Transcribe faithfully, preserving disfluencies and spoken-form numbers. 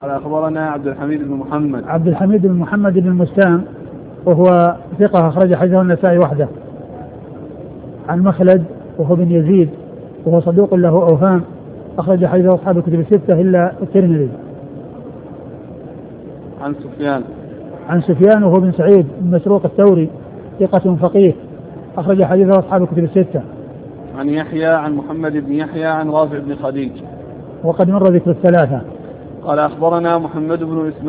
قال أخبرنا عبد الحميد بن محمد عبد الحميد بن محمد بن المستام وهو ثقة أخرج حديثه النسائي وحده. عن مخلد وهو بن يزيد وهو صدوق له أوهام أخرج حديثه أصحاب الكتب الستة إلا الترمذي. عن سفيان عن سفيان وهو بن سعيد بن مسروق الثوري ثقة فقيه أخرج حديثه أصحاب الكتب الستة. عن يحيى عن محمد بن يحيى عن رافع بن خديج وقد مر ذكر الثلاثة. قال أخبرنا محمد بن إسماعيل